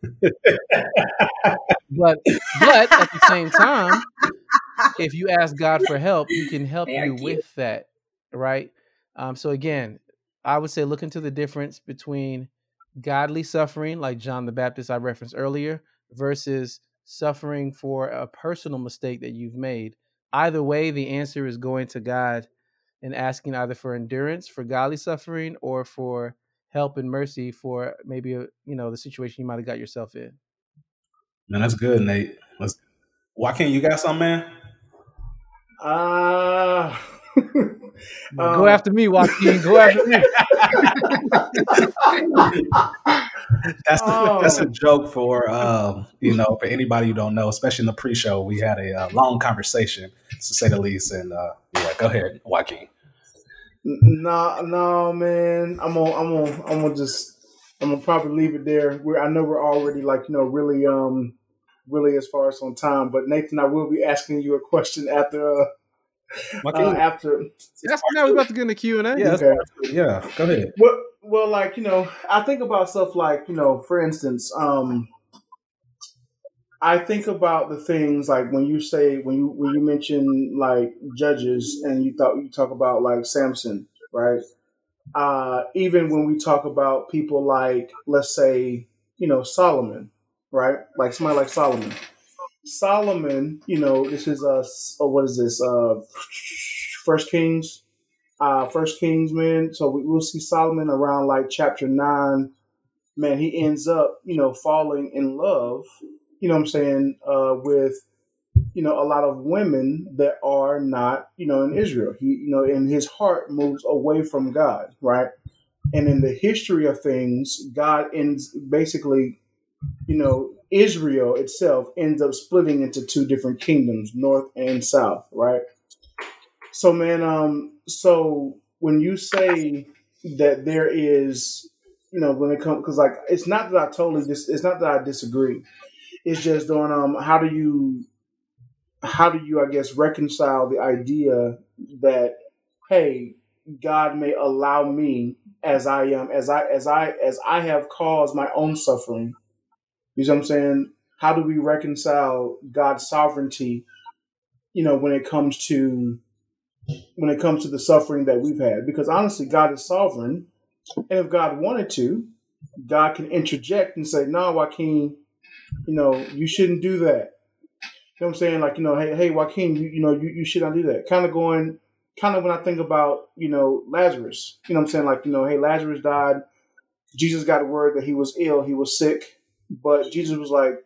[SPEAKER 5] but but at the same time, if you ask God for help, he can help you
[SPEAKER 3] cute.
[SPEAKER 5] with that. Right. Um, so again, I would say look into the difference between godly suffering, like John the Baptist I referenced earlier, versus suffering for a personal mistake that you've made. Either way, the answer is going to God and asking either for endurance for godly suffering or for help and mercy for maybe a, you know the situation you might have got yourself in.
[SPEAKER 1] Man, that's good, Nate. Let's, Joaquin, you got something, man?
[SPEAKER 4] Uh,
[SPEAKER 5] Go
[SPEAKER 4] um,
[SPEAKER 5] after me, Joaquin. Go after me.
[SPEAKER 1] That's
[SPEAKER 4] Oh.
[SPEAKER 1] that's a joke for um, you know, for anybody who don't know, especially in the pre-show. We had a uh, long conversation, to say the least. And uh, yeah, go ahead, Joaquin.
[SPEAKER 4] No, no, man. I'm gonna, I'm gonna, I'm gonna just, I'm gonna probably leave it there. We're, I know we're already like, you know, really, um, really as far as on time. But Nathan, I will be asking you a question after, uh,
[SPEAKER 1] Joaquin,
[SPEAKER 4] uh after.
[SPEAKER 5] That's now we're about to get in the Q and A.
[SPEAKER 1] yeah, that's
[SPEAKER 4] Okay.
[SPEAKER 1] part two. Yeah, go ahead.
[SPEAKER 4] Well, well, like you know, I think about stuff like you know, for instance, um, I think about the things like when you say when you when you mention like judges and you thought you talk about like Samson, right? Uh, even when we talk about people like let's say you know Solomon, right? Like somebody like Solomon. Solomon, you know, this is uh, oh, what is this? Uh, First Kings, uh, First Kings, man. So we, we'll see Solomon around like chapter nine. Man, he ends up, you know, falling in love. You know what I'm saying? Uh, with you know a lot of women that are not, you know, in Israel. He, you know, and his heart moves away from God, right? And in the history of things, God ends basically, you know, Israel itself ends up splitting into two different kingdoms, north and south, right? So, man, um, so when you say that there is, you know, when it comes, because like it's not that I totally dis, it's not that I disagree. It's just doing, um, how do you, how do you, I guess, reconcile the idea that, hey, God may allow me as I am, as I, as I, as I have caused my own suffering. You know what I'm saying? How do we reconcile God's sovereignty, you know, when it comes to when it comes to the suffering that we've had? Because honestly, God is sovereign. And if God wanted to, God can interject and say, no, Joaquin, you know, you shouldn't do that. You know what I'm saying? Like, you know, hey, hey, Joaquin, you, you know, you, you shouldn't do that. Kind of going, kind of when I think about, you know, Lazarus, you know what I'm saying? Like, you know, hey, Lazarus died. Jesus got a word that he was ill. He was sick. But Jesus was like,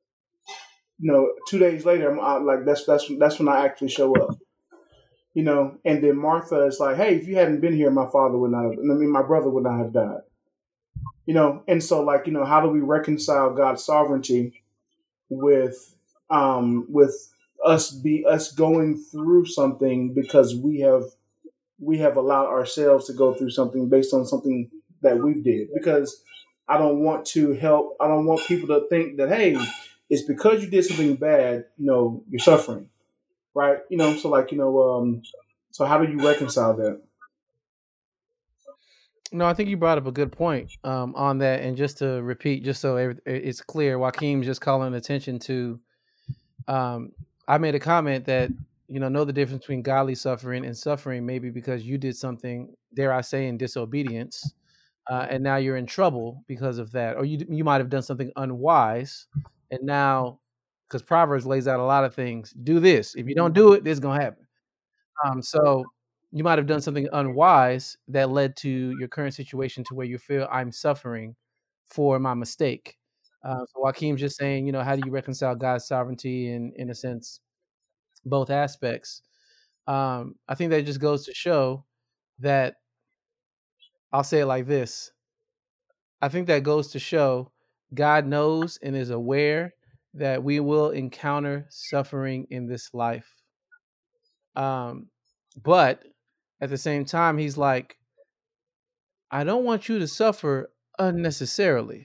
[SPEAKER 4] you know, two days later, I'm out, like, that's, that's, that's when I actually show up. You know, and then Martha is like, hey, if you hadn't been here, my father would not have, I mean, my brother would not have died. You know, and so like, you know, how do we reconcile God's sovereignty with, um, with us be us going through something because we have, we have allowed ourselves to go through something based on something that we did? Because I don't want to help. I don't want people to think that, hey, it's because you did something bad, you know, you're suffering. Right. You know, so like, you know, um, so how do you reconcile that?
[SPEAKER 5] No, I think you brought up a good point um, on that. And just to repeat, just so every- it's clear, Joaquim's just calling attention to. Um, I made a comment that you know know the difference between godly suffering and suffering, maybe because you did something, dare I say, in disobedience, uh, and now you're in trouble because of that, or you you might have done something unwise, and now because Proverbs lays out a lot of things, do this. If you don't do it, this is gonna happen. Um, so you might have done something unwise that led to your current situation to where you feel I'm suffering for my mistake. Uh, so Joaquim's just saying, you know, how do you reconcile God's sovereignty and, in a sense, both aspects? Um, I think that just goes to show that I'll say it like this. I think that goes to show God knows and is aware that we will encounter suffering in this life. Um, but at the same time, he's like, I don't want you to suffer unnecessarily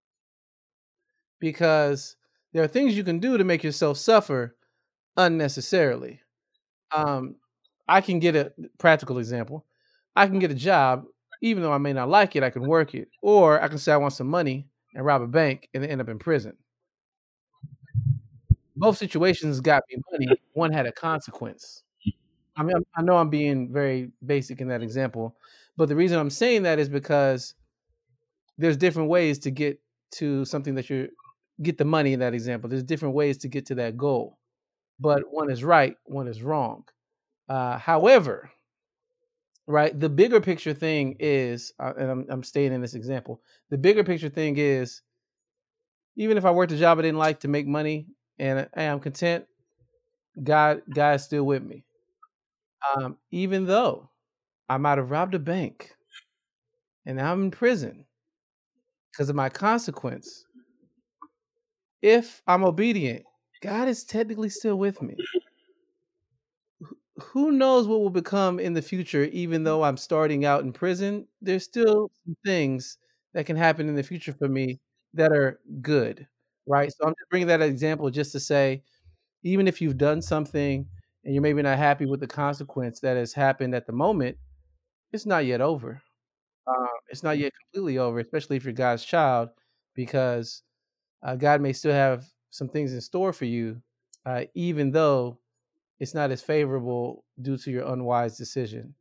[SPEAKER 5] because there are things you can do to make yourself suffer unnecessarily. Um, I can get a practical example. I can get a job, even though I may not like it, I can work it. Or I can say I want some money and rob a bank and end up in prison. Both situations got me money. One had a consequence. I mean, I'm- I know I'm being very basic in that example, but the reason I'm saying that is because there's different ways to get to something that you're get the money in that example. There's different ways to get to that goal, but one is right, one is wrong. Uh, however, right, the bigger picture thing is, uh, and I'm, I'm staying in this example. The bigger picture thing is, even if I worked a job I didn't like to make money, and I am content, God, God is still with me. Um, even though I might have robbed a bank and I'm in prison because of my consequence, if I'm obedient, God is technically still with me. Who knows what will become in the future, even though I'm starting out in prison? There's still some things that can happen in the future for me that are good, right? So I'm just bringing that example just to say, even if you've done something and you're maybe not happy with the consequence that has happened at the moment, it's not yet over. Um, it's not yet completely over, especially if you're God's child, because uh, God may still have some things in store for you, uh, even though it's not as favorable due to your unwise decision.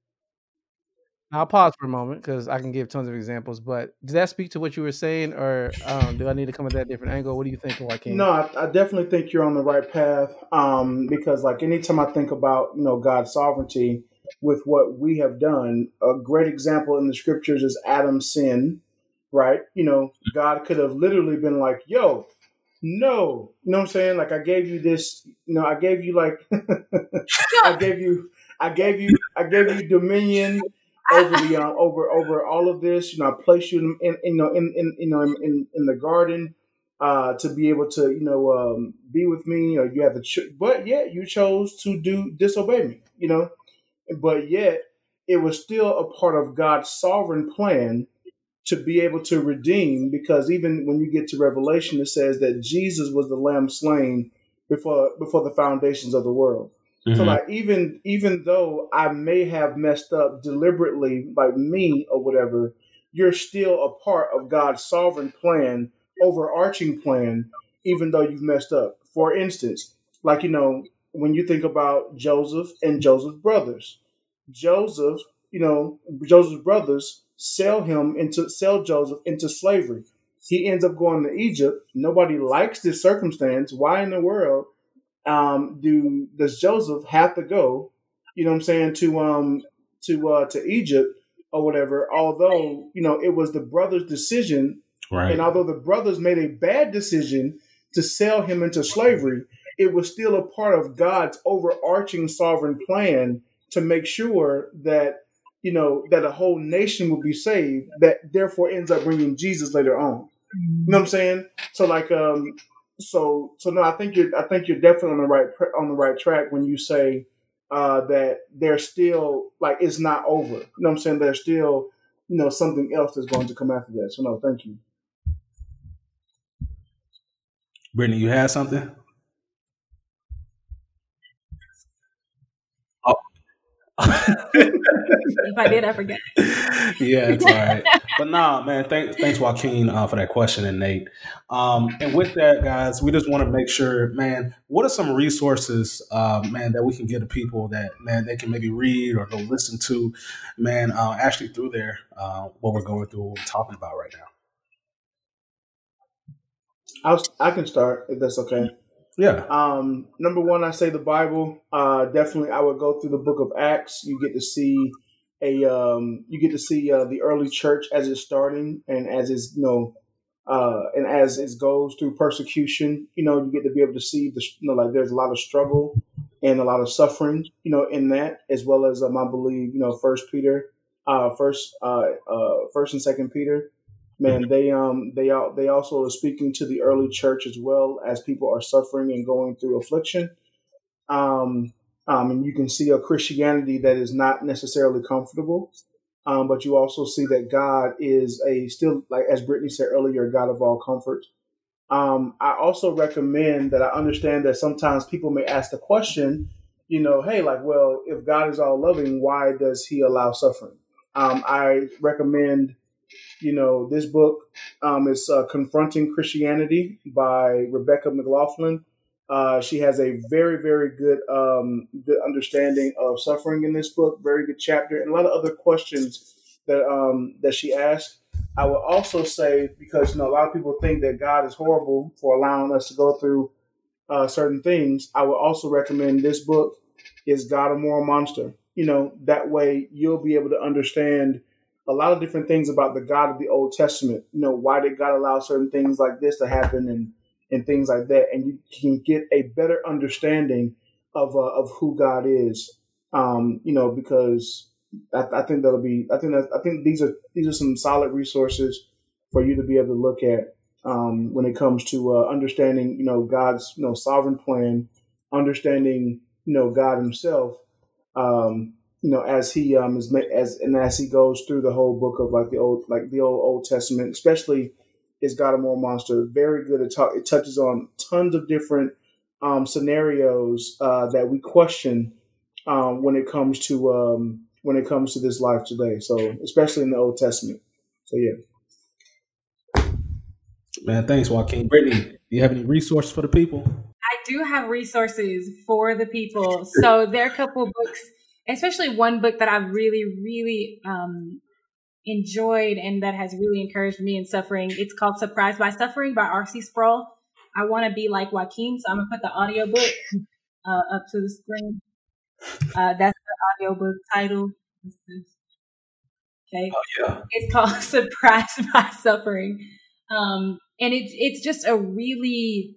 [SPEAKER 5] I'll pause for a moment because I can give tons of examples, but does that speak to what you were saying, or um, do I need to come at that different angle? What do you think, Joaquin?
[SPEAKER 4] No, I, I definitely think you're on the right path. Um, because like anytime I think about you know God's sovereignty with what we have done, a great example in the scriptures is Adam's sin. Right? You know, God could have literally been like, "Yo, no," you know what I'm saying? Like I gave you this. You know, I gave you like, I gave you, I gave you, I gave you dominion over the um, over over all of this. You know, I placed you in, in you know in, in you know in, in, in the garden uh, to be able to you know um, be with me. Or you have the ch- but yet you chose to do disobey me. You know, but yet it was still a part of God's sovereign plan to be able to redeem, because even when you get to Revelation, it says that Jesus was the lamb slain before before the foundations of the world. Mm-hmm. So like even even though I may have messed up deliberately, like me or whatever, you're still a part of God's sovereign plan, overarching plan, even though you've messed up. For instance, like you know, when you think about Joseph and Joseph's brothers, Joseph, you know, Joseph's brothers sell him into sell Joseph into slavery. He ends up going to Egypt. Nobody likes this circumstance. Why in the world um, do does Joseph have to go? You know what I'm saying, to um to uh, to Egypt or whatever. Although you know it was the brothers' decision, right? And although the brothers made a bad decision to sell him into slavery, it was still a part of God's overarching sovereign plan to make sure that you know that a whole nation will be saved. That therefore ends up bringing Jesus later on. You know what I'm saying? So like um. So, so no, I think you're. I think you're definitely on the right on the right track when you say uh, that there's still like it's not over. You know what I'm saying? There's still you know something else that's going to come after that. So no, thank you.
[SPEAKER 1] Brittany, you had something? Oh.
[SPEAKER 3] If I did, I forget.
[SPEAKER 1] Yeah, it's all right. But nah, man, thanks, thanks, Joaquin, uh, for that question, and Nate. Um, and with that, guys, we just want to make sure, man, what are some resources, uh, man, that we can give to people that, man, they can maybe read or go listen to, man, uh, actually through there, uh, what we're going through, what we're talking about right now.
[SPEAKER 4] I'll, I can start if that's okay.
[SPEAKER 1] Yeah.
[SPEAKER 4] Um, number one, I say the Bible. Uh, definitely, I would go through the Book of Acts. You get to see a, um, you get to see uh, the early church as it's starting and as it's, you know, uh, and as it goes through persecution. You know, you get to be able to see the, you know, like there's a lot of struggle and a lot of suffering, you know, in that, as well as um, I believe, you know, First Peter, uh, first, uh, uh, First and Second Peter. Man, they um they are they also are speaking to the early church as well as people are suffering and going through affliction. Um, um, and you can see a Christianity that is not necessarily comfortable, um, but you also see that God is a still, like as Brittany said earlier, a God of all comfort. Um, I also recommend that I understand that sometimes people may ask the question, you know, hey, like, well, if God is all loving, why does He allow suffering? Um, I recommend. You know, this book um, is uh, Confronting Christianity by Rebecca McLaughlin. Uh, she has a very, very good, um, good understanding of suffering in this book. Very good chapter and a lot of other questions that um, that she asked. I would also say, because you know a lot of people think that God is horrible for allowing us to go through uh, certain things. I would also recommend this book. Is God a Moral Monster? You know, that way you'll be able to understand a lot of different things about the God of the Old Testament. You know, why did God allow certain things like this to happen and, and things like that? And you can get a better understanding of uh, of who God is. Um, you know, because I, I think that'll be. I think that I think these are these are some solid resources for you to be able to look at um, when it comes to uh, understanding. You know, God's you know sovereign plan, understanding you know God Himself. Um, You know, as he um is as and as he goes through the whole book of like the old like the old Old Testament, especially is God a Moral Monster. Very good at talk. It touches on tons of different um, scenarios uh, that we question um, when it comes to um, when it comes to this life today. So especially in the Old Testament. So yeah.
[SPEAKER 1] Man, thanks, Joaquin. Brittany, do you have any resources for the people?
[SPEAKER 3] I do have resources for the people. So there are a couple books. Especially one book that I've really, really um, enjoyed and that has really encouraged me in suffering. It's called Surprised by Suffering by R C Sproul. I want to be like Joaquin, so I'm going to put the audiobook uh, up to the screen. Uh, that's the audiobook title. Okay.
[SPEAKER 1] Oh, yeah.
[SPEAKER 3] It's called Surprised by Suffering. Um, and it, it's just a really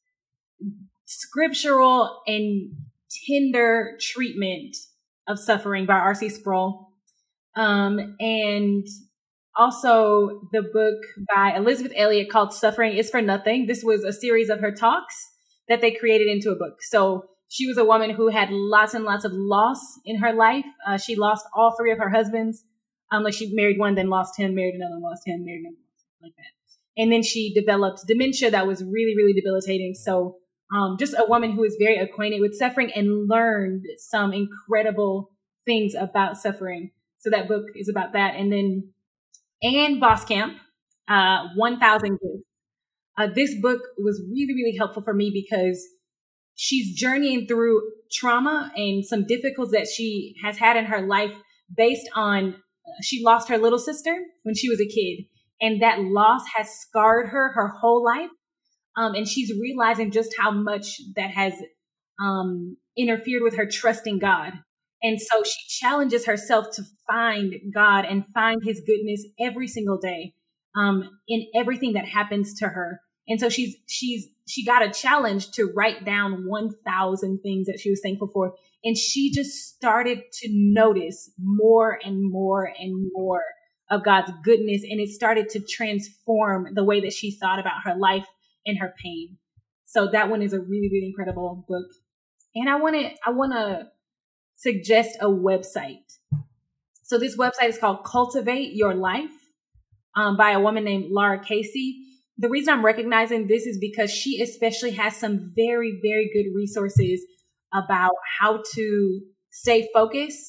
[SPEAKER 3] scriptural and tender treatment of suffering by R C Sproul. Um, and also the book by Elizabeth Elliot called Suffering is for Nothing. This was a series of her talks that they created into a book. So she was a woman who had lots and lots of loss in her life. Uh, she lost all three of her husbands. Um, like she married one, then lost him, married another, lost him, married another, like that. And then she developed dementia that was really, really debilitating. So Um, just a woman who is very acquainted with suffering and learned some incredible things about suffering. So that book is about that. And then Ann Voskamp, uh, one thousand Gifts. Uh, this book was really, really helpful for me because she's journeying through trauma and some difficulties that she has had in her life based on, uh, she lost her little sister when she was a kid. And that loss has scarred her her whole life. Um, and she's realizing just how much that has um, interfered with her trusting God. And so she challenges herself to find God and find His goodness every single day um, in everything that happens to her. And so she's she's she got a challenge to write down one thousand things that she was thankful for. And she just started to notice more and more and more of God's goodness. And it started to transform the way that she thought about her life and her pain. So that one is a really, really incredible book. And I want to, I want to suggest a website. So this website is called Cultivate Your Life um, by a woman named Laura Casey. The reason I'm recognizing this is because she especially has some very, very good resources about how to stay focused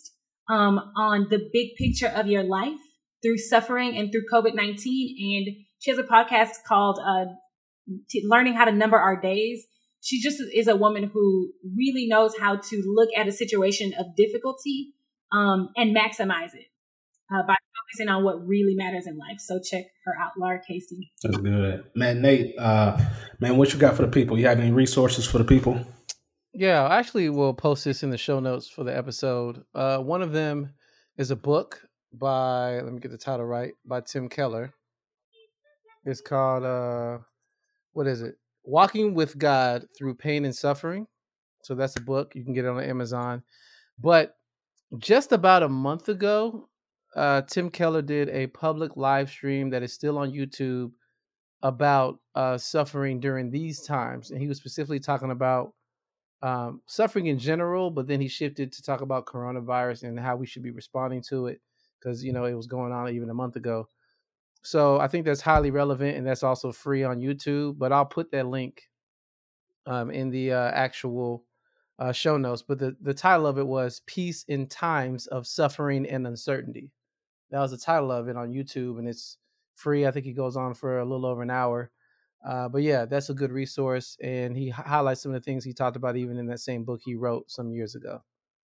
[SPEAKER 3] um, on the big picture of your life through suffering and through COVID nineteen. And she has a podcast called uh, T- Learning How to Number Our Days. She just is a woman who really knows how to look at a situation of difficulty um, and maximize it uh, by focusing on what really matters in life. So check her out, Laura Casey.
[SPEAKER 1] That's good. Man, Nate, uh, man, what you got for the people? You have any resources for the people?
[SPEAKER 5] Yeah, actually, we'll post this in the show notes for the episode. Uh, one of them is a book by, let me get the title right, by Tim Keller. It's called, uh, what is it? Walking with God Through Pain and Suffering. So that's a book. You can get it on Amazon. But just about a month ago, uh, Tim Keller did a public live stream that is still on YouTube about uh, suffering during these times. And he was specifically talking about um, suffering in general, but then he shifted to talk about coronavirus and how we should be responding to it because, you know, it was going on even a month ago. So I think that's highly relevant, and that's also free on YouTube. But I'll put that link um, in the uh, actual uh, show notes. But the, the title of it was Peace in Times of Suffering and Uncertainty. That was the title of it on YouTube, and it's free. I think it goes on for a little over an hour. Uh, but yeah, that's a good resource. And he h- highlights some of the things he talked about even in that same book he wrote some years ago.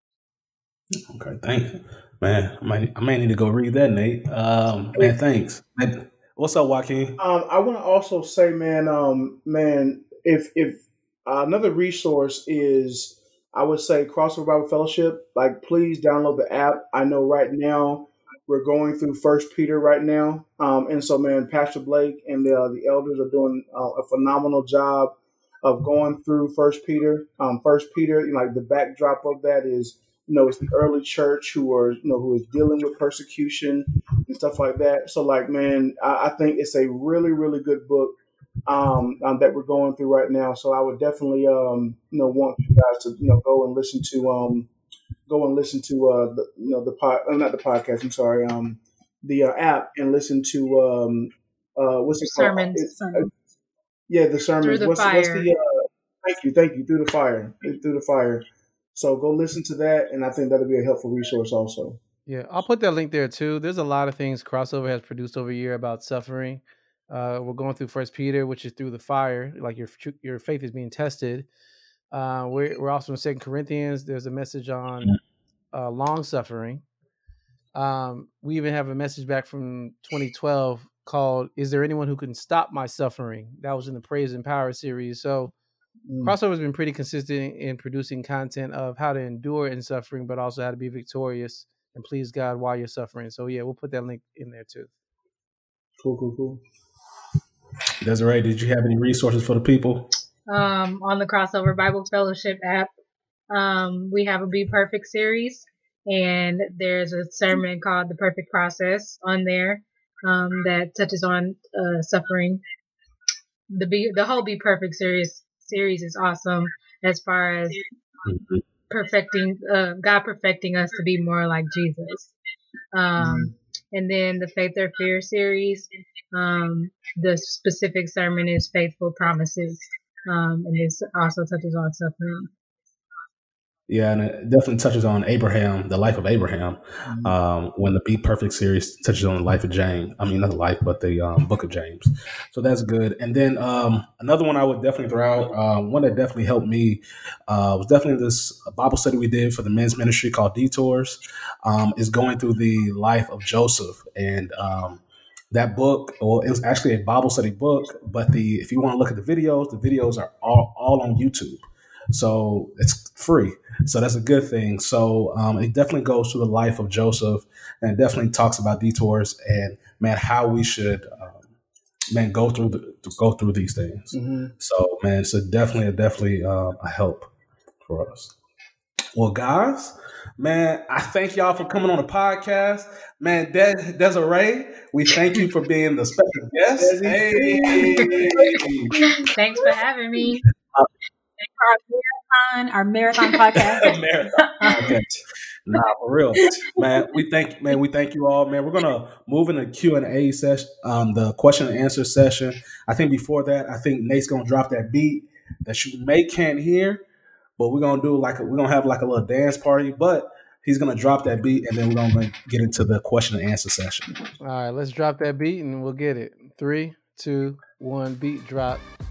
[SPEAKER 1] Okay, thank you. Man, I might, I may need to go read that, Nate. Um, man, thanks. Man, what's up, Joaquin?
[SPEAKER 4] Um, I want to also say, man, um, man, if if uh, another resource is, I would say Crossover Bible Fellowship. Like, please download the app. I know right now we're going through First Peter right now, um, and so, man, Pastor Blake and the uh, the elders are doing uh, a phenomenal job of going through First Peter. Um, First Peter, you know, like the backdrop of that is, you know, it's the early church who are, you know, who is dealing with persecution and stuff like that. So, like, man, I, I think it's a really, really good book um, um, that we're going through right now. So, I would definitely, um, you know, want you guys to, you know, go and listen to, um, go and listen to, uh, the, you know, the pod, uh, not the podcast. I'm sorry, um, the uh, app, and listen to, um, uh, what's it called?
[SPEAKER 2] Sermons.
[SPEAKER 4] It's, uh, yeah, the sermons.
[SPEAKER 2] Through the
[SPEAKER 4] what's,
[SPEAKER 2] fire.
[SPEAKER 4] what's the? Uh, thank you, thank you. Through the fire, through the fire. So go listen to that, and I think that'll be a helpful resource also.
[SPEAKER 5] Yeah, I'll put that link there too. There's a lot of things Crossover has produced over a year about suffering. Uh, we're going through First Peter, which is through the fire, like your your faith is being tested. Uh, we're we're also in Second Corinthians. There's a message on uh, long suffering. Um, we even have a message back from twenty twelve called "Is there anyone who can stop my suffering?" That was in the Praise and Power series. So Mm. Crossover has been pretty consistent in producing content of how to endure in suffering, but also how to be victorious and please God while you're suffering. So yeah, we'll put that link in there too.
[SPEAKER 4] Cool, cool, cool.
[SPEAKER 1] Desiree, did you have any resources for the people?
[SPEAKER 2] Um, on the Crossover Bible Fellowship app, um, we have a Be Perfect series, and there's a sermon called The Perfect Process on there um, that touches on uh, suffering. The Be the whole Be Perfect series series is awesome as far as mm-hmm. perfecting uh, God perfecting us to be more like Jesus. Um, mm-hmm. And then the Faith or Fear series, um, the specific sermon is Faithful Promises, um, and this also touches on suffering.
[SPEAKER 1] Yeah, and it definitely touches on Abraham, the life of Abraham. Mm-hmm. Um, when the Be Perfect series touches on the life of James. I mean, not the life, but the um, book of James. So that's good. And then um, another one I would definitely throw out, uh, one that definitely helped me uh, was definitely this Bible study we did for the men's ministry called Detours, um, is going through the life of Joseph. And um, that book, well, it was actually a Bible study book, but the if you want to look at the videos, the videos are all, all on YouTube. So it's free. So that's a good thing. So um, it definitely goes through the life of Joseph, and it definitely talks about detours and, man, how we should, um, man, go through the, to go through these things. Mm-hmm. So, man, it's a definitely, definitely uh, a help for us. Well, guys, man, I thank y'all for coming on the podcast. Man, Des- Desiree, we thank you for being the special guest. Hey.
[SPEAKER 2] Thanks for having me.
[SPEAKER 3] Uh, Our marathon, our marathon podcast.
[SPEAKER 1] marathon podcast. Nah, for real, man. We thank, man. We thank you all, man. We're gonna move in the Q and A session, um, the question and answer session. I think before that, I think Nate's gonna drop that beat that you may can't hear, but we're gonna do like a, we're gonna have like a little dance party. But He's gonna drop that beat, and then we're gonna get into the question and answer session.
[SPEAKER 5] All right, let's drop that beat and we'll get it. Three, two, one, beat drop.